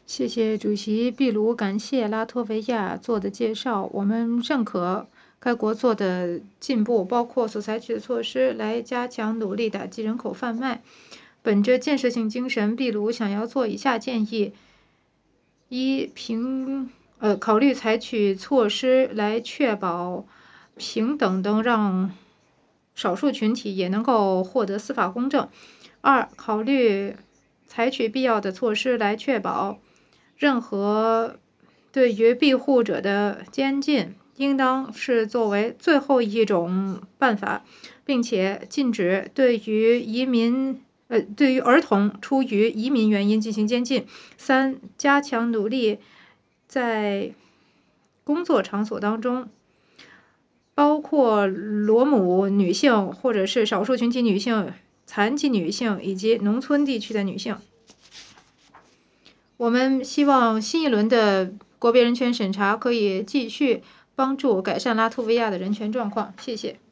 谢谢主席秘鲁感谢拉脱维亚做的介绍，我们认可该国做的进步，包括所采取的措施来加强努力打击人口贩卖。本着建设性精神，秘鲁想要做以下建议：一、考虑采取措施来确保平等的让少数群体也能够获得司法公正；二、考虑采取必要的措施来确保任何对于庇护者的监禁应当是作为最后一种办法，并且禁止对于儿童出于移民原因进行监禁。三、加强努力在工作场所当中，包括罗姆女性或者是少数群体女性、残疾女性以及农村地区的女性。我们希望新一轮的国别人权审查可以继续帮助改善拉脱维亚的人权状况。谢谢。